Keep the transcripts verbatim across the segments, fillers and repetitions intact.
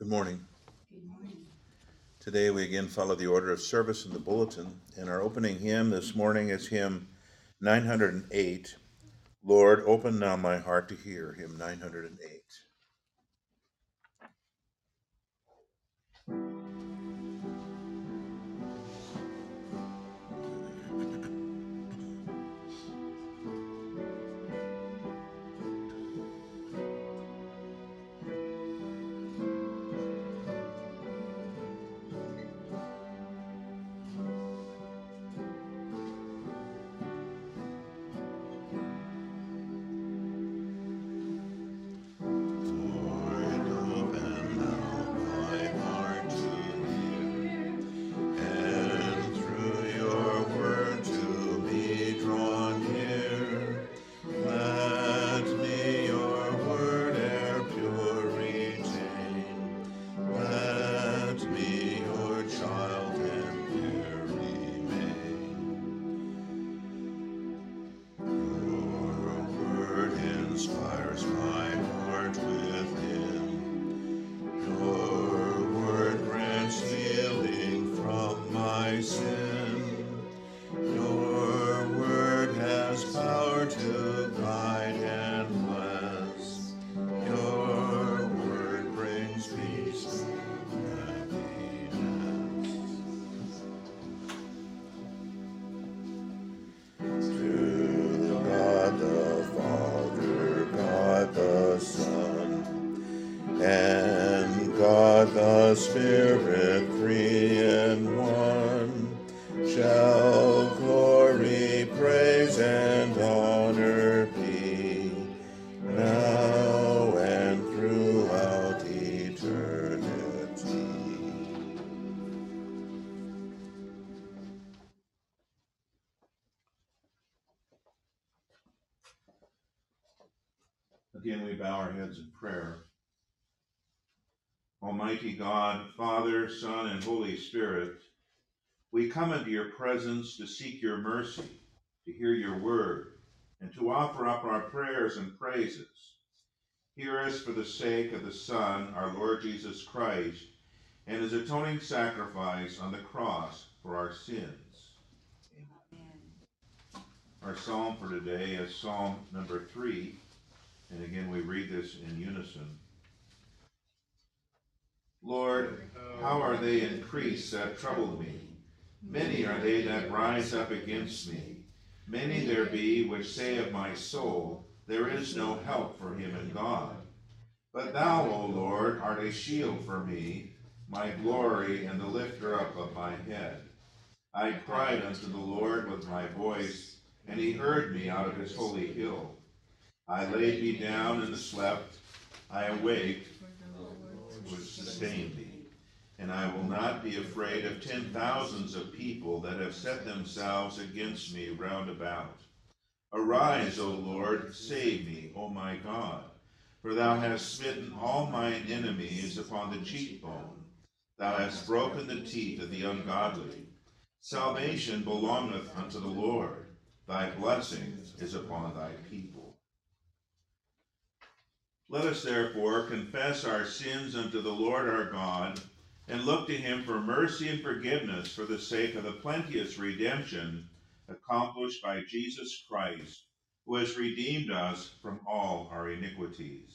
Good morning. Good morning. Today we again follow the order of service in the bulletin, and our opening hymn this morning is hymn nine hundred eight, Lord, Open Now My Heart to Hear, hymn nine hundred eight. Spirit, three in one, shall glory, praise, and honor be, now and throughout eternity. Again, we bow our heads in prayer. Almighty God, Father, Son, and Holy Spirit, we come into your presence to seek your mercy, to hear your word, and to offer up our prayers and praises. Hear us for the sake of the Son, our Lord Jesus Christ, and his atoning sacrifice on the cross for our sins. Amen. Our psalm for today is Psalm number three, and again we read this in unison. Lord, how are they increased that trouble me? Many are they that rise up against me. Many there be which say of my soul, there is no help for him in God. But thou, O Lord, art a shield for me, my glory and the lifter up of my head. I cried unto the Lord with my voice, and he heard me out of his holy hill. I laid me down and slept. I awaked, which sustained me. And I will not be afraid of ten thousands of people that have set themselves against me round about. Arise, O Lord, save me, O my God. For thou hast smitten all mine enemies upon the cheekbone. Thou hast broken the teeth of the ungodly. Salvation belongeth unto the Lord. Thy blessing is upon thy people. Let us therefore confess our sins unto the Lord our God, and look to him for mercy and forgiveness for the sake of the plenteous redemption accomplished by Jesus Christ, who has redeemed us from all our iniquities.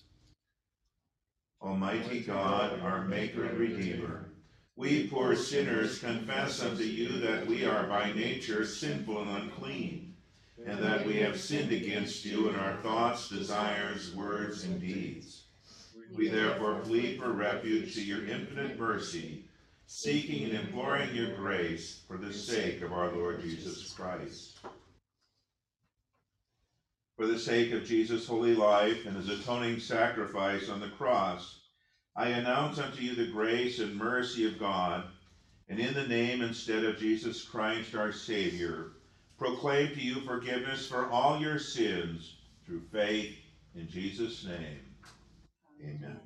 Almighty God, our Maker and Redeemer, we poor sinners confess unto you that we are by nature sinful and unclean, and that we have sinned against you in our thoughts, desires, words, and deeds. We therefore plead for refuge to your infinite mercy, seeking and imploring your grace for the sake of our Lord Jesus Christ. For the sake of Jesus' holy life and his atoning sacrifice on the cross, I announce unto you the grace and mercy of God, and in the name instead of Jesus Christ our Savior, proclaim to you forgiveness for all your sins through faith in Jesus' name. Amen.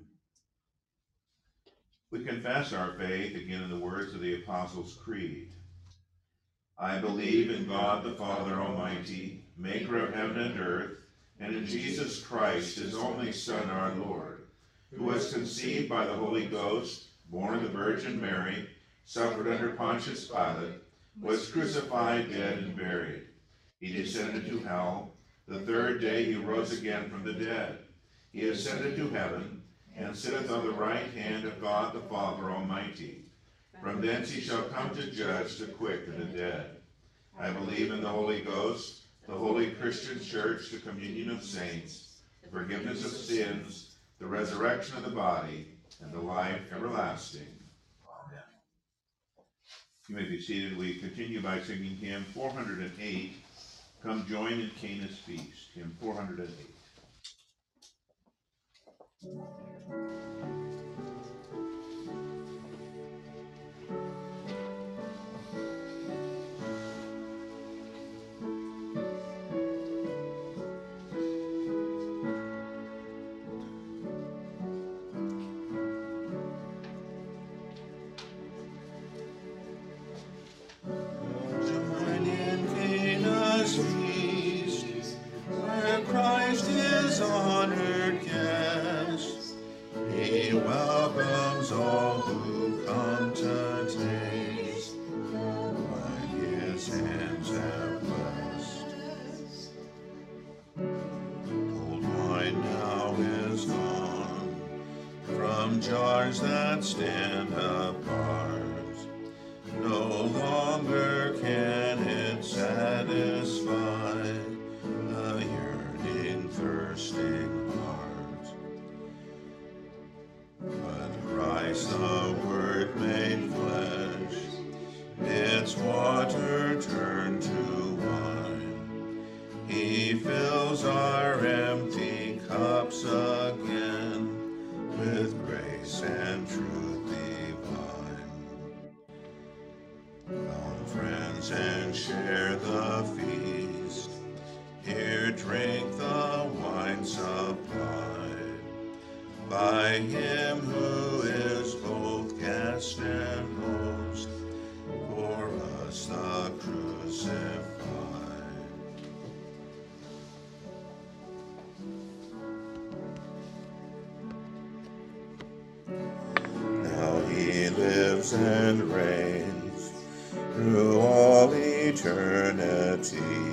We confess our faith again in the words of the Apostles' Creed. I believe in God the Father Almighty, maker of heaven and earth, and in Jesus Christ, his only Son, our Lord, who was conceived by the Holy Ghost, born of the Virgin Mary, suffered under Pontius Pilate, was crucified, dead, and buried. He descended to hell. The third day he rose again from the dead. He ascended to heaven, and sitteth on the right hand of God the Father Almighty. From thence he shall come to judge the quick and the dead. I believe in the Holy Ghost, the holy Christian church, the communion of saints, the forgiveness of sins, the resurrection of the body, and the life everlasting. Amen. You may be seated. We continue by singing hymn four hundred eight, Come Join in Cana's Feast, hymn four hundred eight. Jars that stand apart, no longer can it satisfy the yearning, thirsting heart. But Christ, the Word made flesh, its water turned to wine. He fills our empty cups again with grace and truth divine. Come, friends, and share the feast. Here drink the wine supplied by him who is both guest and host, for us the crucified. Lives and reigns through all eternity,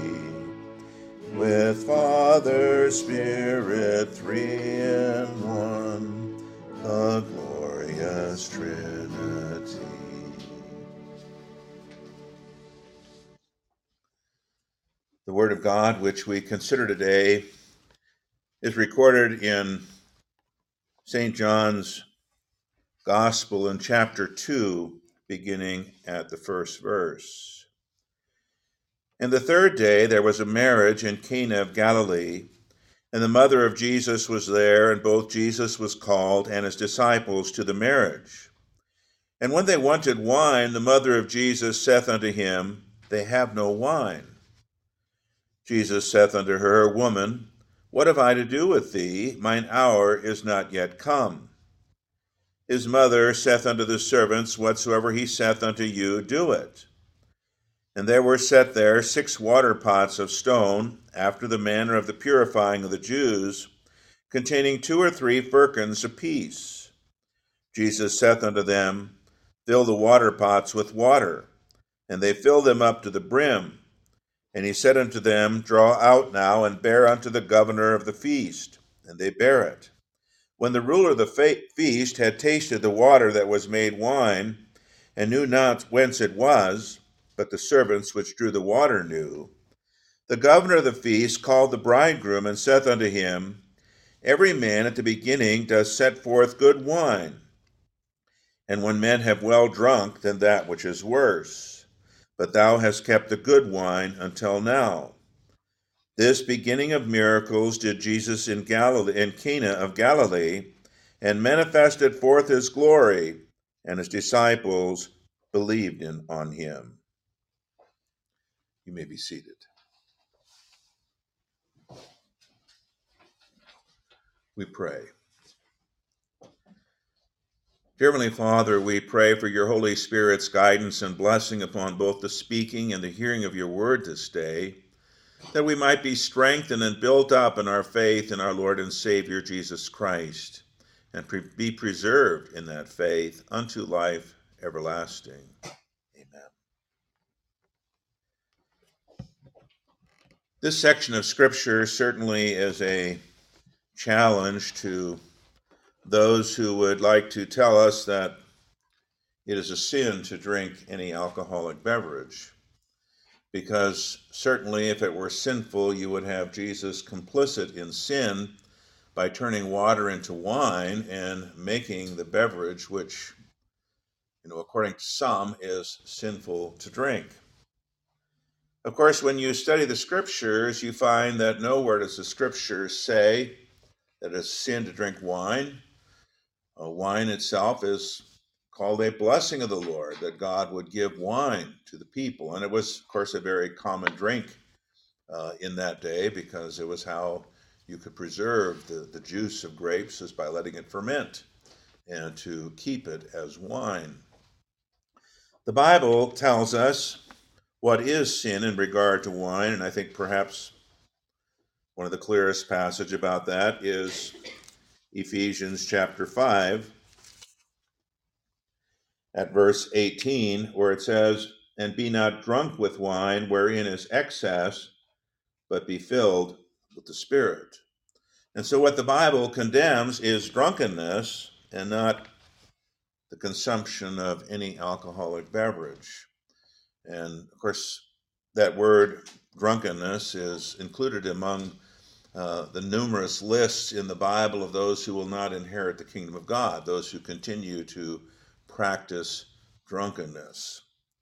with Father, Spirit, three in one, the glorious Trinity. The Word of God, which we consider today, is recorded in Saint John's Gospel in chapter two, beginning at the first verse. And the third day there was a marriage in Cana of Galilee, and the mother of Jesus was there, and both Jesus was called and his disciples to the marriage. And when they wanted wine, the mother of Jesus saith unto him, They have no wine. Jesus saith unto her, Woman, what have I to do with thee? Mine hour is not yet come. His mother saith unto the servants, Whatsoever he saith unto you, do it. And there were set there six water pots of stone, after the manner of the purifying of the Jews, containing two or three firkins apiece. Jesus saith unto them, Fill the water pots with water. And they filled them up to the brim. And he said unto them, Draw out now, and bear unto the governor of the feast. And they bare it. When the ruler of the feast had tasted the water that was made wine, and knew not whence it was, but the servants which drew the water knew, the governor of the feast called the bridegroom, and saith unto him, Every man at the beginning does set forth good wine, and when men have well drunk, then that which is worse. But thou hast kept the good wine until now. This beginning of miracles did Jesus in Galilee, in Cana of Galilee, and manifested forth his glory, and his disciples believed in on him. You may be seated. We pray. Dear Heavenly Father, we pray for your Holy Spirit's guidance and blessing upon both the speaking and the hearing of your word this day, that we might be strengthened and built up in our faith in our Lord and Savior Jesus Christ, and pre- be preserved in that faith unto life everlasting. Amen. This section of Scripture certainly is a challenge to those who would like to tell us that it is a sin to drink any alcoholic beverage. Because certainly if it were sinful, you would have Jesus complicit in sin by turning water into wine and making the beverage, which, you know, according to some, is sinful to drink. Of course, when you study the Scriptures, you find that nowhere does the Scriptures say that it's sin to drink wine. Uh, wine itself is called a blessing of the Lord, that God would give wine to the people. And it was, of course, a very common drink uh, in that day, because it was how you could preserve the, the juice of grapes, is by letting it ferment and to keep it as wine. The Bible tells us what is sin in regard to wine, and I think perhaps one of the clearest passage about that is Ephesians chapter five, at verse eighteen, where it says, "And be not drunk with wine, wherein is excess, but be filled with the Spirit." And so what the Bible condemns is drunkenness, and not the consumption of any alcoholic beverage. And of course, that word drunkenness is included among uh, the numerous lists in the Bible of those who will not inherit the kingdom of God, those who continue to practice drunkenness.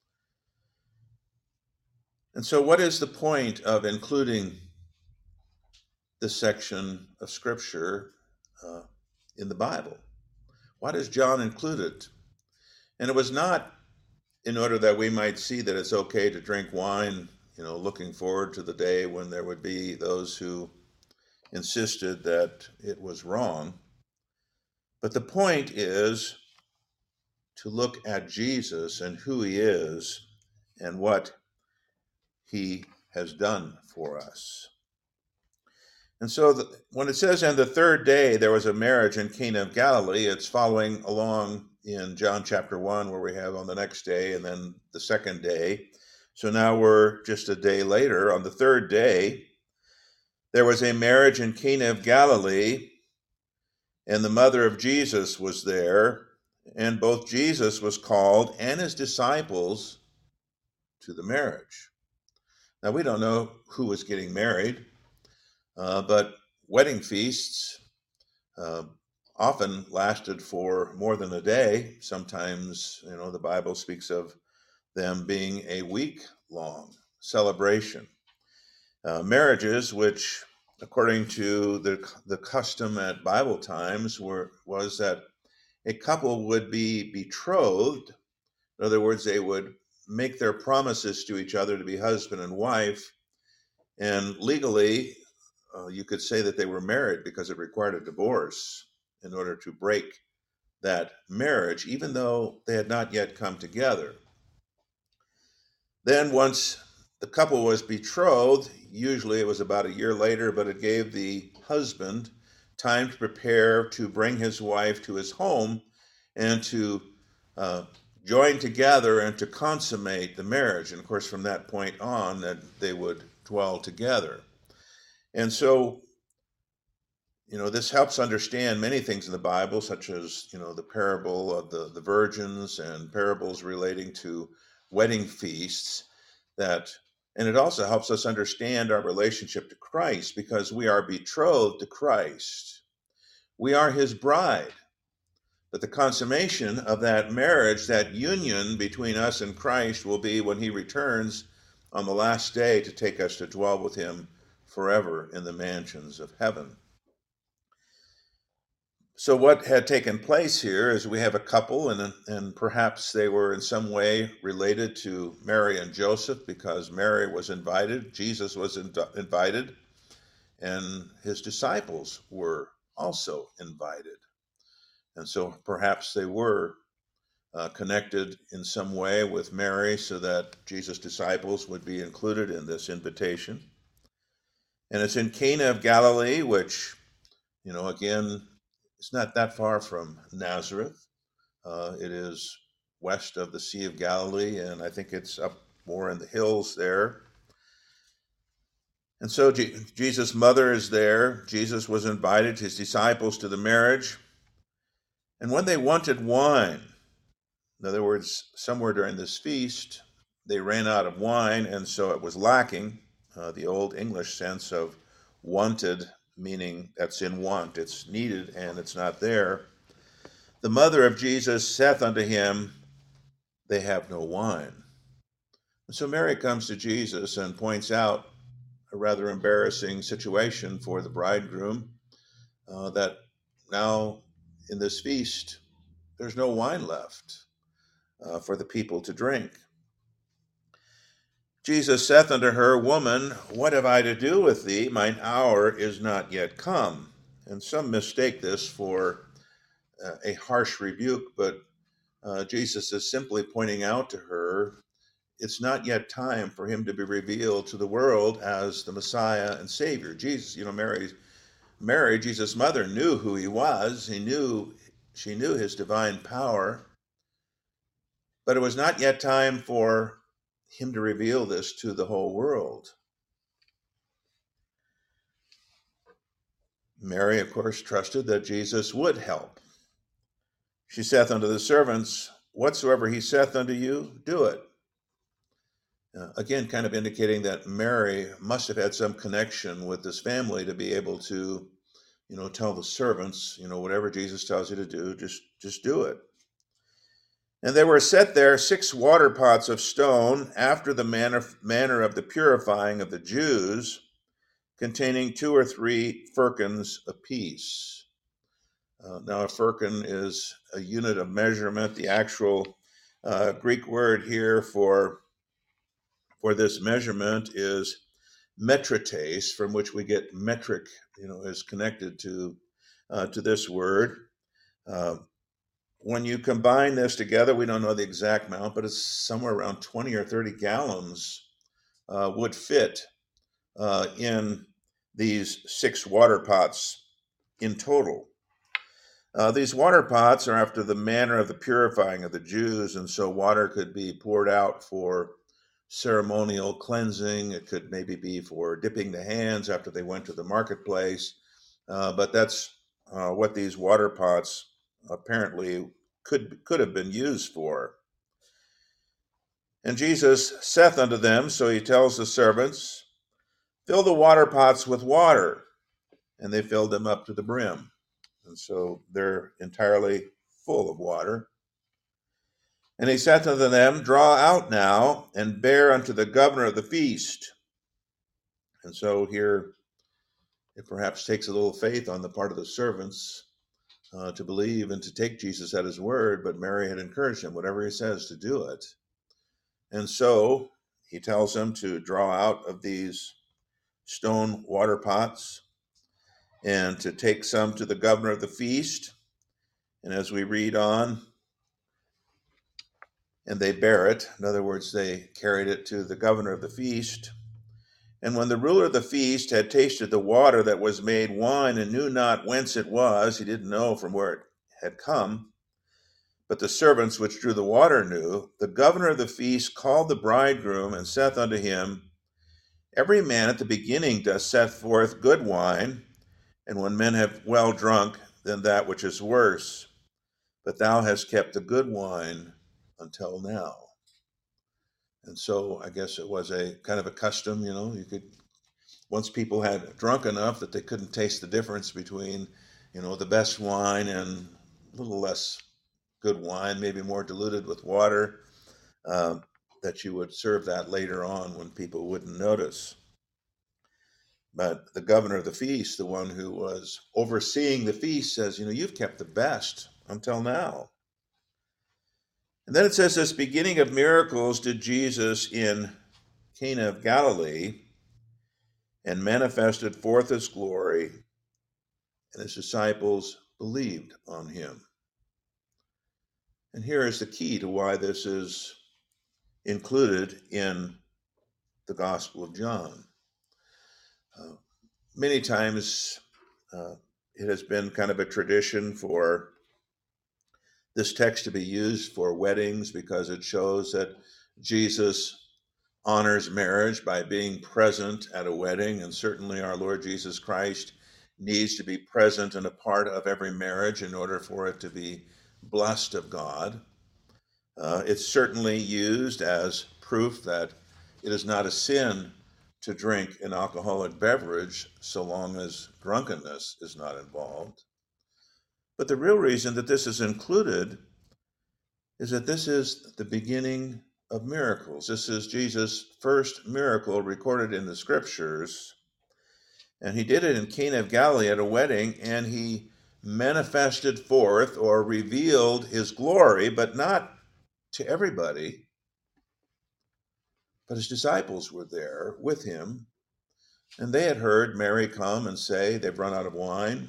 And so what is the point of including this section of Scripture uh, in the Bible? Why does John include it? And it was not in order that we might see that it's okay to drink wine, you know, looking forward to the day when there would be those who insisted that it was wrong. But the point is to look at Jesus and who he is and what he has done for us. And so the, when it says, "And the third day there was a marriage in Cana of Galilee," it's following along in John chapter one, where we have on the next day and then the second day. So now we're just a day later. On the third day, there was a marriage in Cana of Galilee, and the mother of Jesus was there, and both Jesus was called and his disciples to the marriage. Now, we don't know who was getting married, uh, but wedding feasts uh, often lasted for more than a day. Sometimes, you know, the Bible speaks of them being a week-long celebration. Uh, marriages, which, according to the the custom at Bible times, were was that a couple would be betrothed. In other words, they would make their promises to each other to be husband and wife, and legally, uh, you could say that they were married because it required a divorce in order to break that marriage, even though they had not yet come together. Then once the couple was betrothed, usually it was about a year later, but it gave the husband time to prepare to bring his wife to his home and to uh, join together and to consummate the marriage. And of course, from that point on, that they would dwell together. And so, you know, this helps understand many things in the Bible, such as, you know, the parable of the, the virgins and parables relating to wedding feasts, that, and it also helps us understand our relationship to Christ, because we are betrothed to Christ. We are his bride. But the consummation of that marriage, that union between us and Christ, will be when he returns on the last day to take us to dwell with him forever in the mansions of heaven. So what had taken place here is we have a couple, and, and perhaps they were in some way related to Mary and Joseph, because Mary was invited, Jesus was in, invited, and his disciples were also invited. And so perhaps they were uh, connected in some way with Mary, so that Jesus' disciples would be included in this invitation. And it's in Cana of Galilee, which, you know, again, it's not that far from Nazareth. Uh, it is west of the Sea of Galilee, and I think it's up more in the hills there. And so Je- Jesus' mother is there. Jesus was invited his disciples to the marriage. And when they wanted wine, in other words, somewhere during this feast, they ran out of wine, and so it was lacking. Uh, the old English sense of wanted, meaning that's in want. It's needed and it's not there. The mother of Jesus saith unto him, they have no wine. And so Mary comes to Jesus and points out a rather embarrassing situation for the bridegroom, uh, that now in this feast, there's no wine left uh, for the people to drink. Jesus saith unto her, Woman, what have I to do with thee? Mine hour is not yet come. And some mistake this for uh, a harsh rebuke, but uh, Jesus is simply pointing out to her it's not yet time for him to be revealed to the world as the Messiah and Savior. Jesus, you know, Mary, Mary, Jesus' mother, knew who he was. He knew, she knew his divine power, but it was not yet time for him to reveal this to the whole world. Mary, of course, trusted that Jesus would help. She saith unto the servants, Whatsoever he saith unto you, do it. Uh, again, kind of indicating that Mary must have had some connection with this family to be able to, you know, tell the servants, you know, whatever Jesus tells you to do, just, just do it. And there were set there six water pots of stone, after the manner, manner of the purifying of the Jews, containing two or three firkins apiece. Uh, now, a firkin is a unit of measurement. The actual uh, Greek word here for for this measurement is metrites, from which we get metric, you know, is connected to uh, to this word. Uh, when you combine this together, we don't know the exact amount, but it's somewhere around twenty or thirty gallons uh, would fit uh, in these six water pots in total. Uh, these water pots are after the manner of the purifying of the Jews, and so water could be poured out for ceremonial cleansing. It could maybe be for dipping the hands after they went to the marketplace. Uh, but that's uh, what these water pots apparently could, could have been used for. And Jesus saith unto them, so he tells the servants, Fill the water pots with water. And they filled them up to the brim. And so they're entirely full of water. And he saith unto them, Draw out now, and bear unto the governor of the feast. And so here it perhaps takes a little faith on the part of the servants uh, to believe and to take Jesus at his word, but Mary had encouraged him, whatever he says, to do it. And so he tells them to draw out of these stone water pots and to take some to the governor of the feast. And as we read on, and they bear it, in other words, they carried it to the governor of the feast. And when the ruler of the feast had tasted the water that was made wine and knew not whence it was, he didn't know from where it had come, but the servants which drew the water knew, the governor of the feast called the bridegroom and saith unto him, Every man at the beginning doth set forth good wine, and when men have well drunk, then that which is worse. But thou hast kept the good wine until now. And so I guess it was a kind of a custom, you know, you could, once people had drunk enough that they couldn't taste the difference between, you know, the best wine and a little less good wine, maybe more diluted with water, uh, that you would serve that later on when people wouldn't notice. But the governor of the feast, the one who was overseeing the feast, says, you know, you've kept the best until now. And then it says, this beginning of miracles did Jesus in Cana of Galilee, and manifested forth his glory, and his disciples believed on him. And here is the key to why this is included in the Gospel of John. Uh, many times uh, it has been kind of a tradition for this text to be used for weddings because it shows that Jesus honors marriage by being present at a wedding, and certainly our Lord Jesus Christ needs to be present and a part of every marriage in order for it to be blessed of God. Uh, it's certainly used as proof that it is not a sin to drink an alcoholic beverage so long as drunkenness is not involved. But the real reason that this is included is that this is the beginning of miracles. This is Jesus' first miracle recorded in the scriptures. And he did it in Cana of Galilee at a wedding, and he manifested forth or revealed his glory, but not to everybody. But his disciples were there with him, and they had heard Mary come and say, they've run out of wine.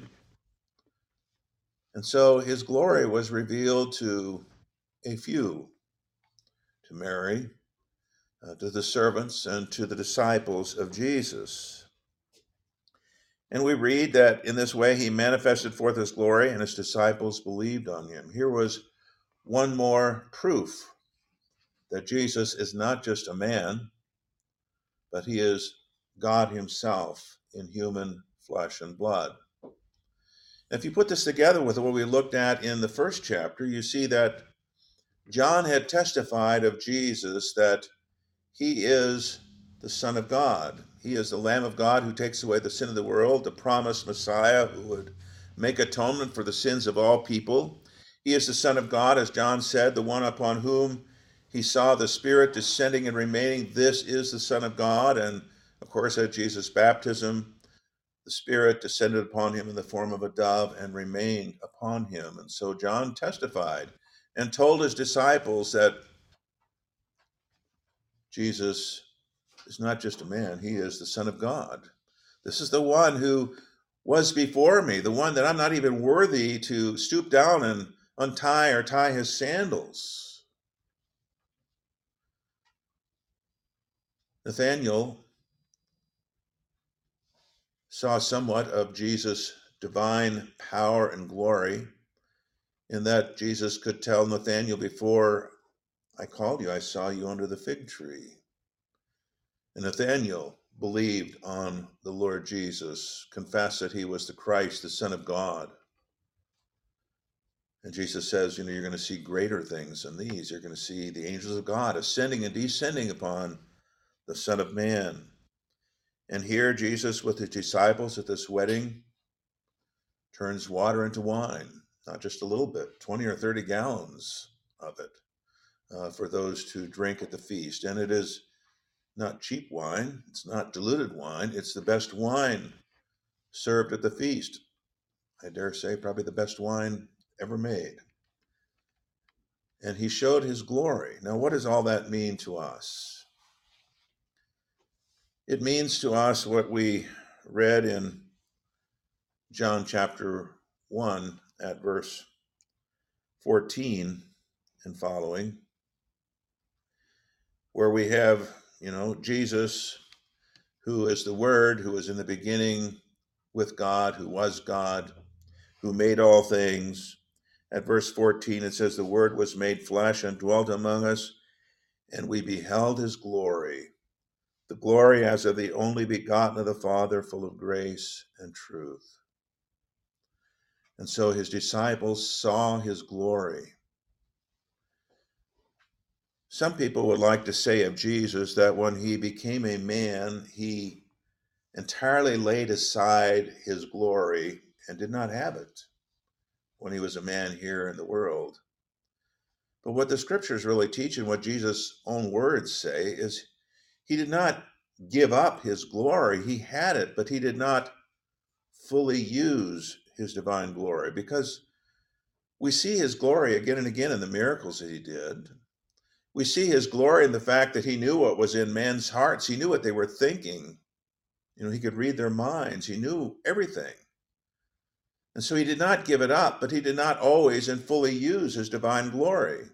And so his glory was revealed to a few, to Mary, uh, to the servants, and to the disciples of Jesus. And we read that in this way he manifested forth his glory, and his disciples believed on him. Here was one more proof that Jesus is not just a man, but he is God himself in human flesh and blood. If you put this together with what we looked at in the first chapter, you see that John had testified of Jesus that he is the Son of God. He is the Lamb of God who takes away the sin of the world, the promised Messiah who would make atonement for the sins of all people. He is the Son of God, as John said, the one upon whom he saw the Spirit descending and remaining. This is the Son of God. And of course, at Jesus' baptism, the Spirit descended upon him in the form of a dove and remained upon him. And so John testified and told his disciples that Jesus is not just a man, he is the Son of God. This is the one who was before me, the one that I'm not even worthy to stoop down and untie or tie his sandals. Nathanael saw somewhat of Jesus' divine power and glory in that Jesus could tell Nathanael, before I called you, I saw you under the fig tree. And Nathanael believed on the Lord Jesus, confessed that he was the Christ, the Son of God. And Jesus says, you know, you're going to see greater things than these. You're going to see the angels of God ascending and descending upon the Son of Man. And here Jesus with his disciples at this wedding turns water into wine, not just a little bit, twenty or thirty gallons of it uh, for those to drink at the feast. And it is not cheap wine. It's not diluted wine. It's the best wine served at the feast. I dare say probably the best wine ever made. And he showed his glory. Now, what does all that mean to us? It means to us what we read in John chapter one at verse fourteen and following, where we have, you know, Jesus, who is the Word, who was in the beginning with God, who was God, who made all things. At verse fourteen, it says, the Word was made flesh and dwelt among us, and we beheld his glory, the glory as of the only begotten of the Father, full of grace and truth. And so his disciples saw his glory. Some people would like to say of Jesus that when he became a man, he entirely laid aside his glory and did not have it when he was a man here in the world. But what the scriptures really teach and what Jesus' own words say is he did not give up his glory. He had it, but he did not fully use his divine glory, because we see his glory again and again in the miracles that he did. We see his glory in the fact that he knew what was in men's hearts. He knew what they were thinking. You know, he could read their minds. He knew everything. And so he did not give it up, but he did not always and fully use his divine glory.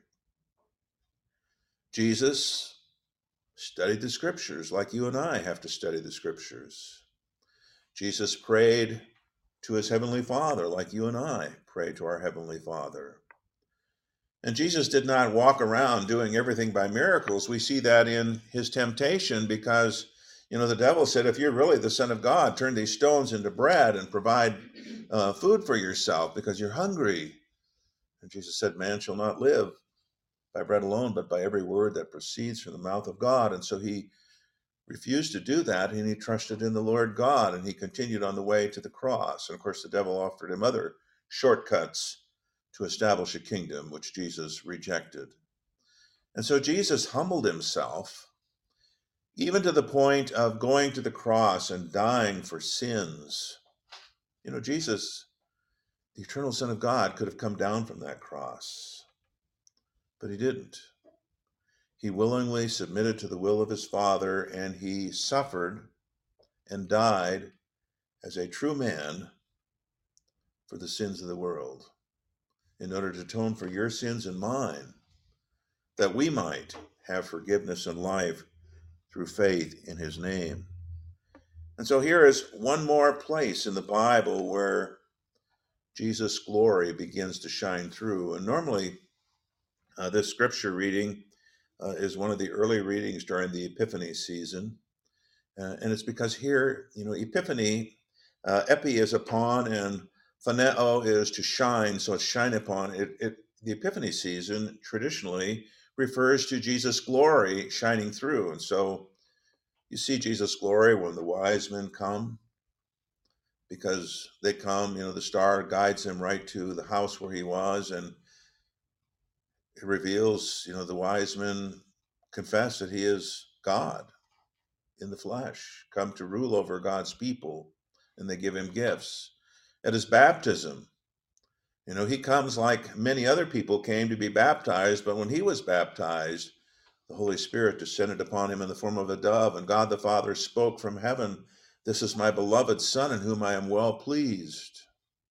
Jesus studied the scriptures like you and I have to study the scriptures. Jesus prayed to his heavenly Father, like you and I pray to our heavenly Father. And Jesus did not walk around doing everything by miracles. We see that in his temptation because, you know, the devil said, if you're really the Son of God, turn these stones into bread and provide uh, food for yourself because you're hungry. And Jesus said, man shall not live by bread alone, but by every word that proceeds from the mouth of God. And so he refused to do that, and he trusted in the Lord God, and he continued on the way to the cross. And of course, the devil offered him other shortcuts to establish a kingdom, which Jesus rejected. And so Jesus humbled himself, even to the point of going to the cross and dying for sins. You know, Jesus, the eternal Son of God, could have come down from that cross, but he didn't. He willingly submitted to the will of his Father, and he suffered and died as a true man for the sins of the world, in order to atone for your sins and mine, that we might have forgiveness and life through faith in his name. And so here is one more place in the Bible where Jesus' glory begins to shine through. And normally, uh, this scripture reading uh, is one of the early readings during the Epiphany season. Uh, and it's because here, you know, Epiphany, uh, epi is upon, and phaneo is to shine, so it's shine upon. It, it, the Epiphany season traditionally refers to Jesus' glory shining through. And so you see Jesus' glory when the wise men come, because they come, you know, the star guides him right to the house where he was, and it reveals, you know, the wise men confess that he is God in the flesh, come to rule over God's people, and they give him gifts. At his baptism, you know, he comes like many other people came to be baptized, but when he was baptized, the Holy Spirit descended upon him in the form of a dove, and God the Father spoke from heaven, "This is my beloved Son, in whom I am well pleased."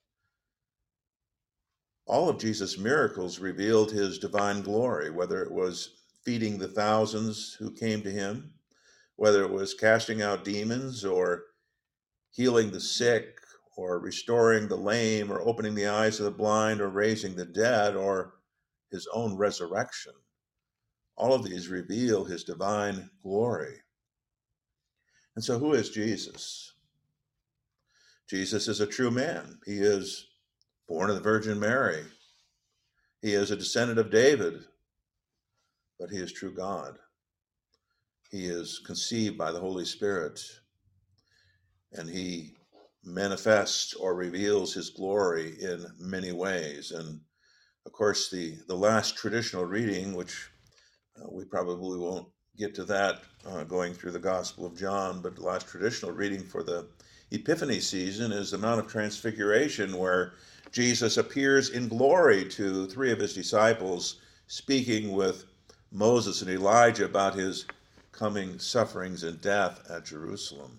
All of Jesus' miracles revealed his divine glory, whether it was feeding the thousands who came to him, whether it was casting out demons or healing the sick or restoring the lame or opening the eyes of the blind or raising the dead or his own resurrection. All of these reveal his divine glory. And so who is Jesus? Jesus is a true man. He is born of the Virgin Mary. He is a descendant of David, but he is true God. He is conceived by the Holy Spirit, and he manifests or reveals his glory in many ways. And of course, the, the last traditional reading, which uh, we probably won't get to that uh, going through the Gospel of John, but the last traditional reading for the Epiphany season is the Mount of Transfiguration, where Jesus appears in glory to three of his disciples, speaking with Moses and Elijah about his coming sufferings and death at Jerusalem.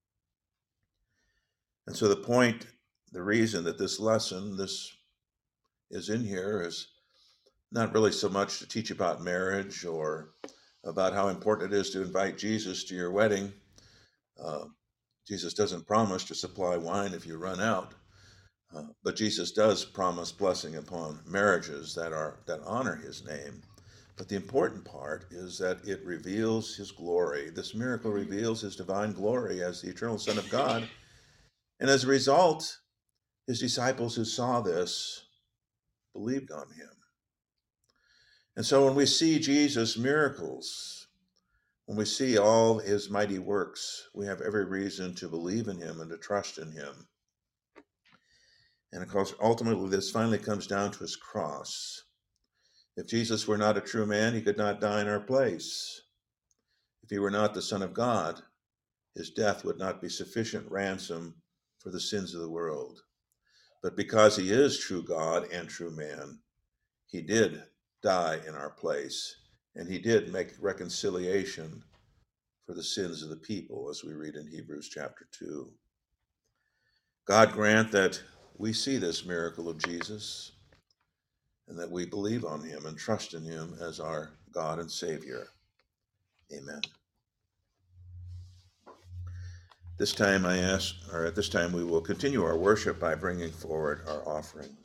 And so the point, the reason that this lesson, this is in here, is not really so much to teach about marriage or about how important it is to invite Jesus to your wedding. Uh, Jesus doesn't promise to supply wine if you run out, uh, but Jesus does promise blessing upon marriages that are that honor his name. But the important part is that it reveals his glory. This miracle reveals his divine glory as the eternal Son of God. And as a result, his disciples who saw this believed on him. And so when we see Jesus' miracles, when we see all his mighty works, we have every reason to believe in him and to trust in him. And of course, ultimately, this finally comes down to his cross. If Jesus were not a true man, he could not die in our place. If he were not the Son of God, his death would not be sufficient ransom for the sins of the world. But because he is true God and true man, he did die in our place, and he did make reconciliation for the sins of the people, as we read in Hebrews chapter two. God grant that we see this miracle of Jesus, and that we believe on him and trust in him as our God and Savior. Amen. This time I ask, or at this time we will continue our worship by bringing forward our offerings.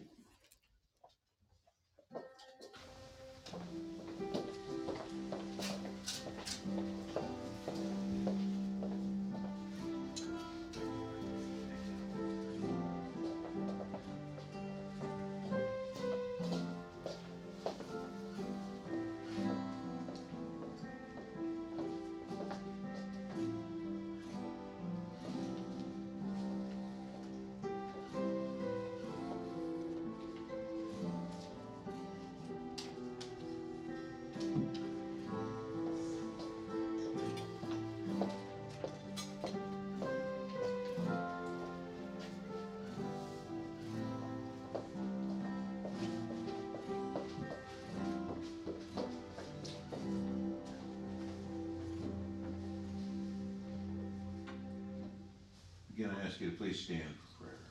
Again, I ask you to please stand for prayer.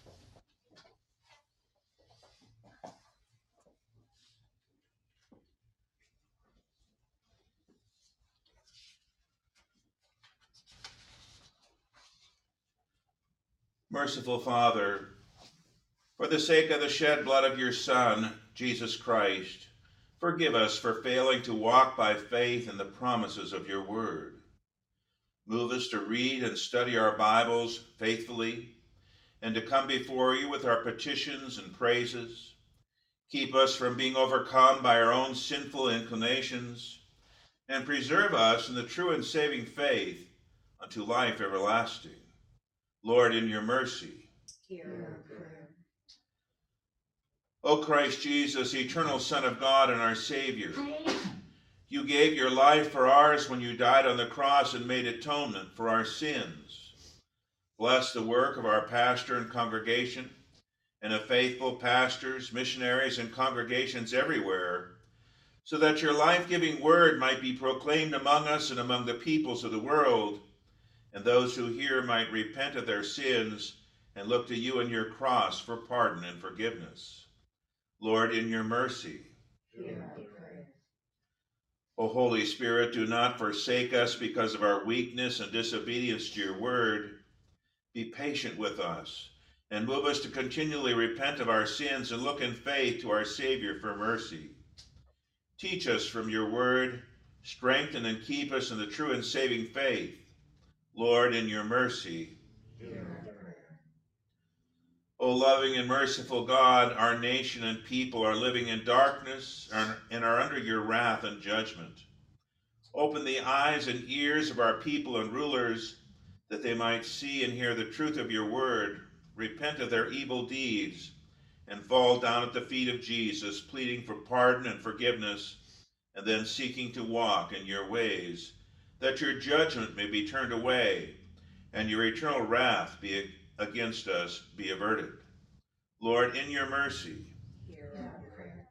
Merciful Father, for the sake of the shed blood of your Son, Jesus Christ, forgive us for failing to walk by faith in the promises of your word. Move us to read and study our Bibles faithfully and to come before you with our petitions and praises. Keep us from being overcome by our own sinful inclinations and preserve us in the true and saving faith unto life everlasting. Lord, in your mercy, hear our prayer. O Christ Jesus, eternal Son of God and our Savior, you gave your life for ours when you died on the cross and made atonement for our sins. Bless the work of our pastor and congregation and of faithful pastors, missionaries, and congregations everywhere, so that your life-giving word might be proclaimed among us and among the peoples of the world, and those who hear might repent of their sins and look to you and your cross for pardon and forgiveness. Lord, in your mercy, Hear our prayer. O Holy Spirit, do not forsake us because of our weakness and disobedience to your word. Be patient with us and move us to continually repent of our sins and look in faith to our Savior for mercy. Teach us from your word, strengthen and keep us in the true and saving faith. Lord, in your mercy, Hear our prayer. O loving and merciful God, our nation and people are living in darkness and are under your wrath and judgment. Open the eyes and ears of our people and rulers, that they might see and hear the truth of your word, repent of their evil deeds, and fall down at the feet of Jesus, pleading for pardon and forgiveness, and then seeking to walk in your ways, that your judgment may be turned away, and your eternal wrath be against us be averted. Lord, in your mercy, Hear our prayer.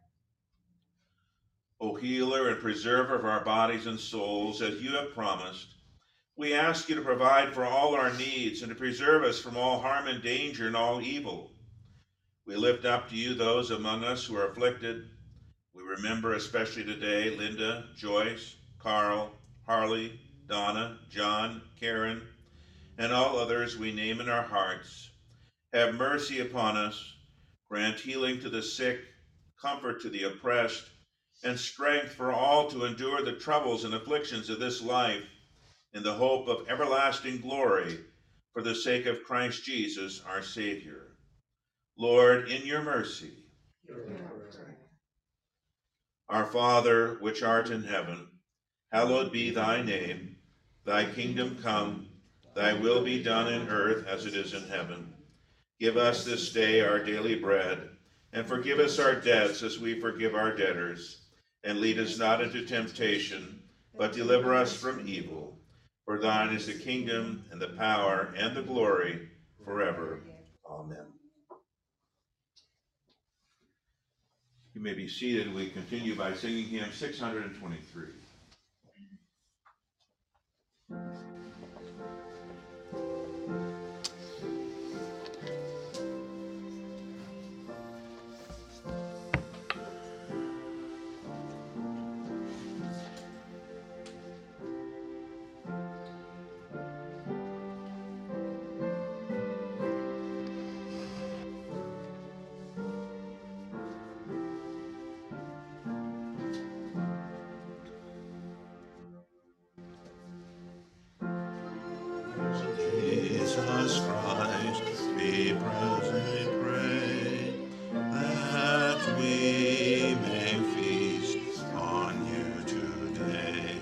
O healer and preserver of our bodies and souls, as you have promised, we ask you to provide for all our needs and to preserve us from all harm and danger and all evil. We lift up to you those among us who are afflicted. We remember especially today Linda, Joyce, Carl, Harley, Donna, John, Karen, and all others we name in our hearts. Have mercy upon us. Grant healing to the sick, comfort to the oppressed, and strength for all to endure the troubles and afflictions of this life, in the hope of everlasting glory, for the sake of Christ Jesus, our Savior. Lord, in your mercy, Hear our prayer. Our Father, which art in heaven, hallowed be thy name. Thy kingdom come, thy will be done in earth as it is in heaven. Give us this day our daily bread, and forgive us our debts as we forgive our debtors. And lead us not into temptation, but deliver us from evil. For thine is the kingdom, and the power, and the glory, forever. Amen. You may be seated. We continue by singing hymn six hundred twenty-three. Jesus Christ, be present, pray, that we may feast on you today.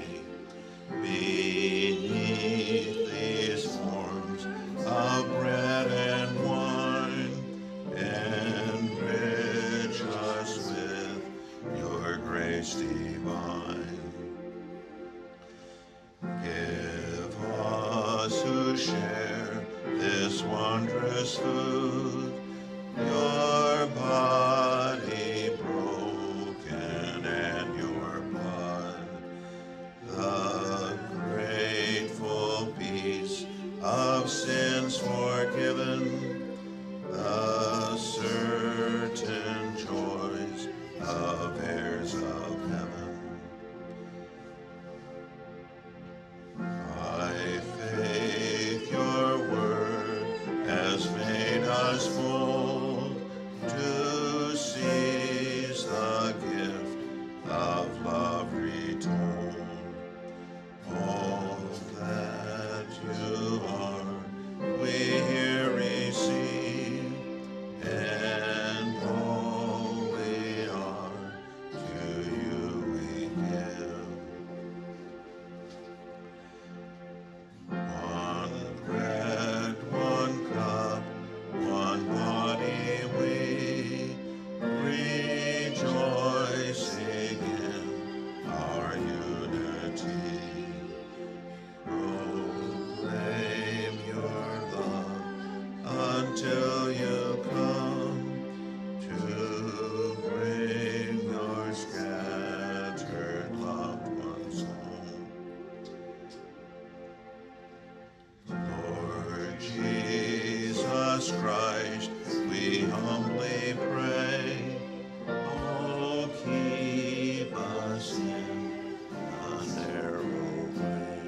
Beneath these forms of bread and wine, enrich us with your grace divine. Give us who share this wondrous food, your body broken and your blood, the grateful peace of sins forgiven, the certain joys of heirs of heaven. By faith your word has made us bold to seize the gift of love retold. All that you are, we here receive, and all we are, to you we give. One bread, one cup, one body we, rejoicing in our unity. Proclaim your love until you come to bring your scattered loved ones home. Lord Jesus Christ, we humbly pray, oh, keep us in the narrow way.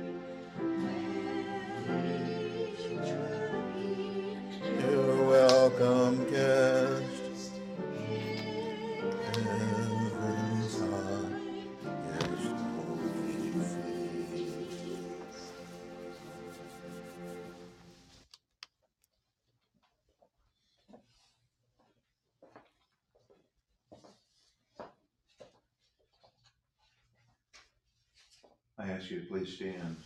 You're welcome, guest. Heaven's highest holy feast. I ask you to please stand.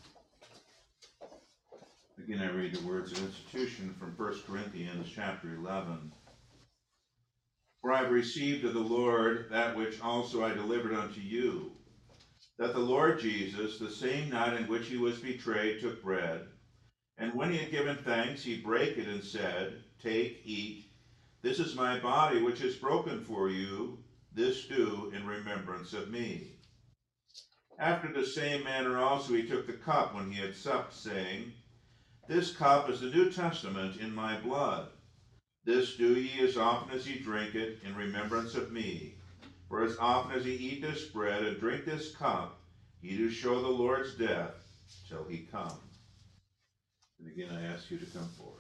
Again, I read the words of institution from First Corinthians chapter eleven. For I have received of the Lord that which also I delivered unto you, that the Lord Jesus, the same night in which he was betrayed, took bread, and when he had given thanks, he brake it and said, Take, eat, this is my body which is broken for you, this do in remembrance of me. After the same manner also he took the cup when he had supped, saying, This cup is the New Testament in my blood. This do ye as often as ye drink it in remembrance of me. For as often as ye eat this bread and drink this cup, ye do show the Lord's death till he come. And again I ask you to come forward.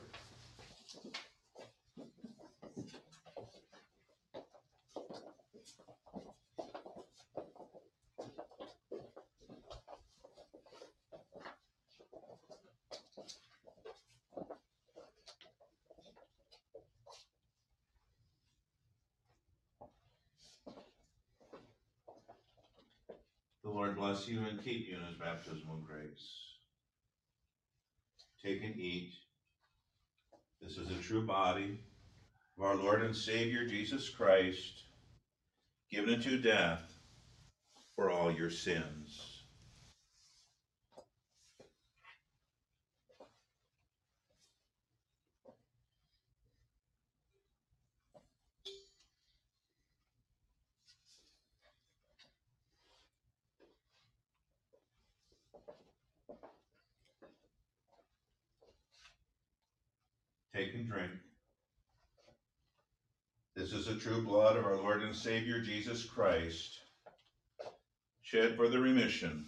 The Lord bless you and keep you in his baptismal grace. Take and eat. This is the true body of our Lord and Savior Jesus Christ, given unto death for all your sins. Take and drink. This is the true blood of our Lord and Savior Jesus Christ, shed for the remission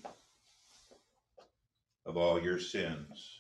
of all your sins.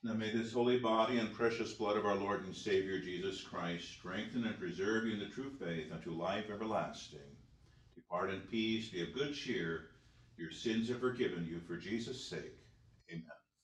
Now may this holy body and precious blood of our Lord and Savior Jesus Christ strengthen and preserve you in the true faith unto life everlasting. Depart in peace, be of good cheer. Your sins are forgiven you for Jesus' sake. Amen.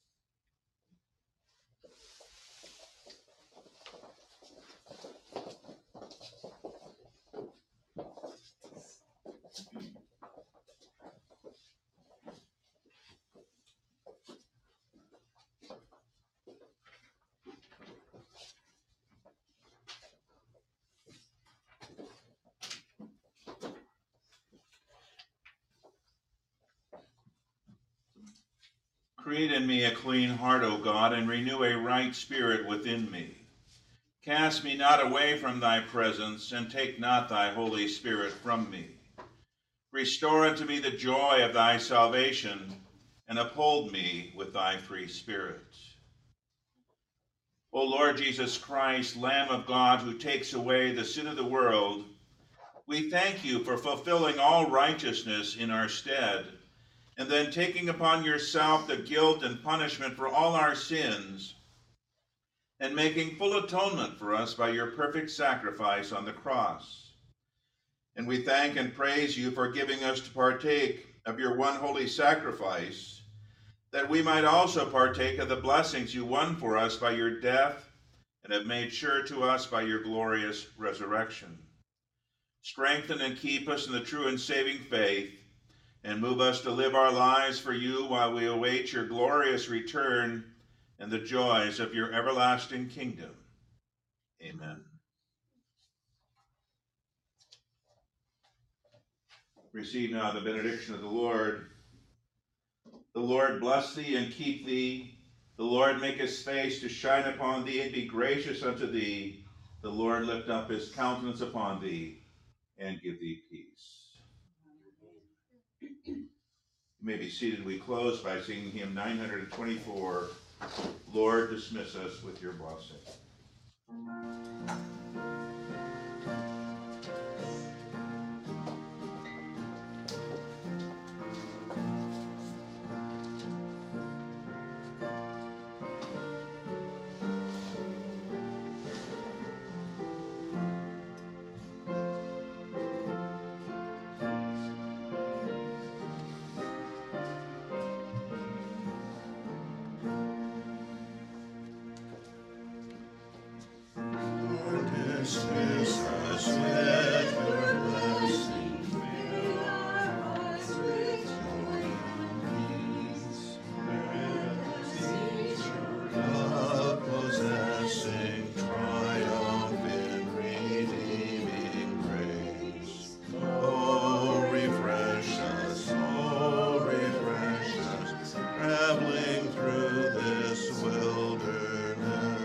Create in me a clean heart, O God, and renew a right spirit within me. Cast me not away from thy presence, and take not thy Holy Spirit from me. Restore unto me the joy of thy salvation, and uphold me with thy free spirit. O Lord Jesus Christ, Lamb of God, who takes away the sin of the world, we thank you for fulfilling all righteousness in our stead, and then taking upon yourself the guilt and punishment for all our sins, and making full atonement for us by your perfect sacrifice on the cross. And we thank and praise you for giving us to partake of your one holy sacrifice, that we might also partake of the blessings you won for us by your death and have made sure to us by your glorious resurrection. Strengthen and keep us in the true and saving faith, and move us to live our lives for you while we await your glorious return and the joys of your everlasting kingdom. Amen. Receive now the benediction of the Lord. The Lord bless thee and keep thee. The Lord make his face to shine upon thee and be gracious unto thee. The Lord lift up his countenance upon thee and give thee peace. You may be seated. We close by singing hymn nine hundred twenty-four, Lord, dismiss us with your blessing. Dismiss us with your blessing, fill our hearts with joy and peace. With your love possessing, triumph in redeeming grace. Oh, refresh us, oh, refresh us, traveling through this wilderness.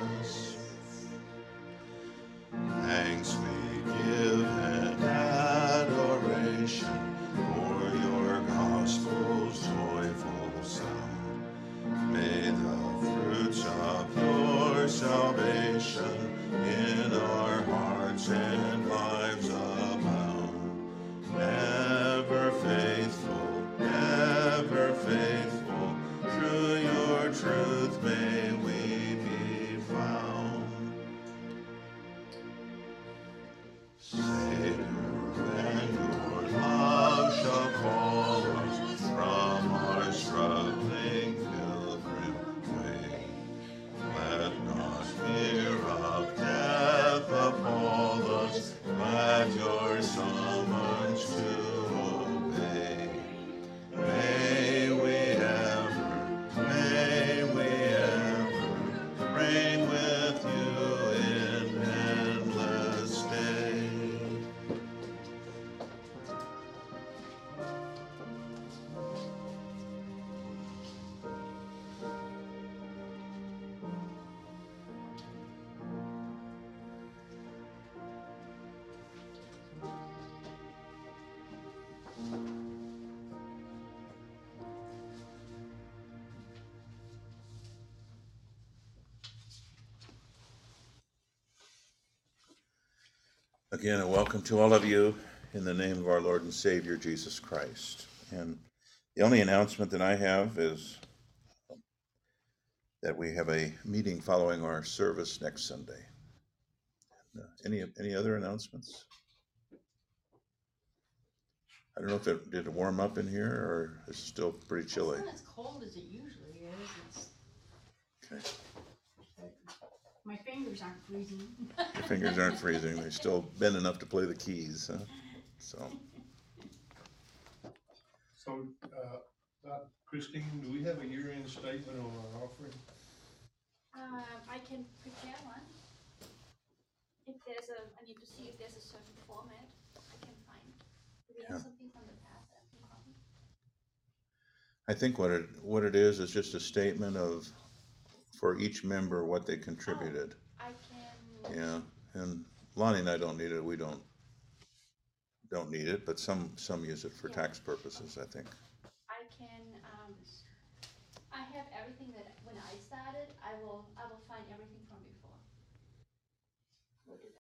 Thanks we give and adoration for your gospel's joyful sound. May the fruits of your salvation in our hearts and lives abound. Ever faithful, ever faithful, through your truth may we be found. Savior, when your love shall call us from our struggling pilgrim way, let not fear of death appall us, let your summons to obey. May we ever, may we ever reign with you in endless day. Again, a welcome to all of you in the name of our Lord and Savior, Jesus Christ. And the only announcement that I have is that we have a meeting following our service next Sunday. Uh, Any, any other announcements? I don't know if it, did it warm up in here or is it still pretty chilly? It's not as cold as it usually is. It's, Okay. my fingers aren't freezing. Your fingers aren't freezing. They still bend enough to play the keys, huh? So, So, uh, uh, Christine, do we have a year-end statement on our offering? Um, I can prepare one. If there's a, I need to see if there's a certain format I can find. Do we have Yeah. something from the past that can copy? I think what it, what it is, is just a statement of, for each member, what they contributed. I can. Yeah, and Lonnie and I don't need it, we don't, don't need it, but some, some use it for Yeah. tax purposes, I think. I can, um, I have everything that, when I started, I will, I will find everything from before. We'll do